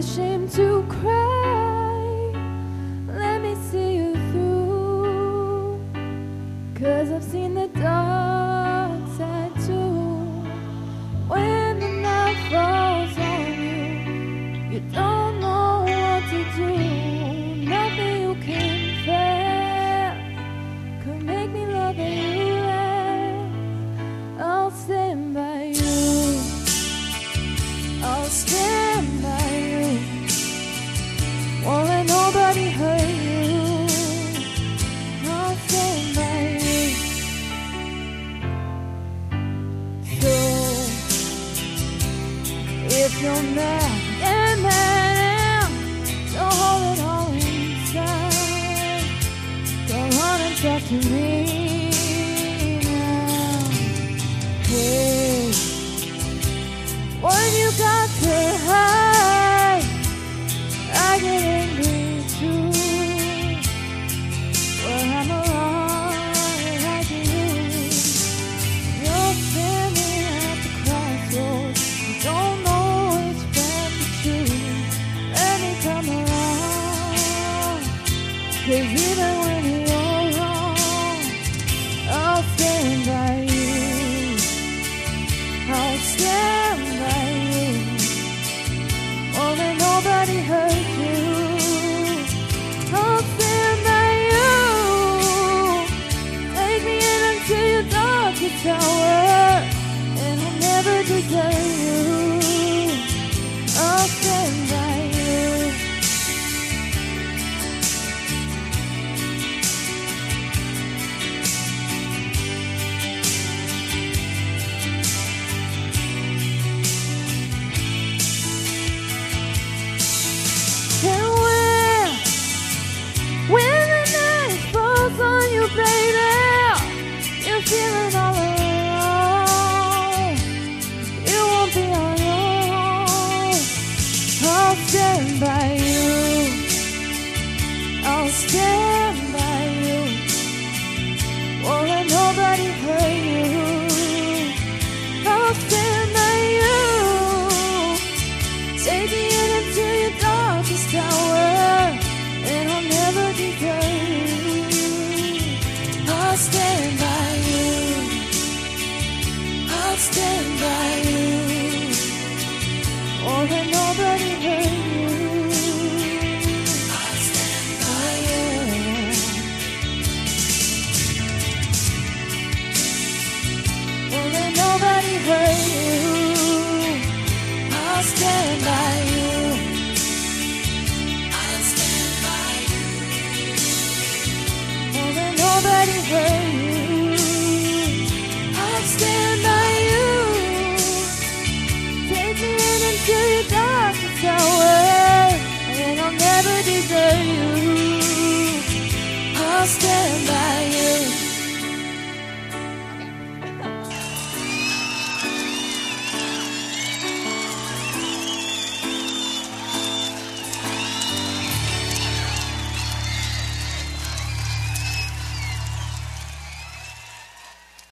ashamed to cry. Let me see you through, 'cause I've seen the dark side too. When the night falls on you, you don't know what to do. Nothing you can feel could make me love you less. I'll stand by you, I'll stand by you. Won't let nobody hurt you. I'll stand by you. So if you're mad, get mad now. Don't hold it all inside. Don't run and talk to me now. Hey, what you got to hide? I get angry too. Well, I'm alone like you. You're standing at the crossroads. You don't know which path to choose. Let me come along, 'cause even when you're wrong, I'll stand by you. I'll stand by you. Won't let nobody hurt you. I'll stand by you. Take me in until your darkest hour, and I'll never desert you. I'll stand by you. And when the night falls on you, baby, you're feeling all alone. You won't be on your own. I'll stand by you. I'll stand by you. Won't let nobody hurt you. I'll stand by you. Take me in until your darkest hour, and I'll never desert you. I'll stand by you. I'll stand by you. Won't let nobody hurt you. I'll stand by you. Won't let nobody hurt you.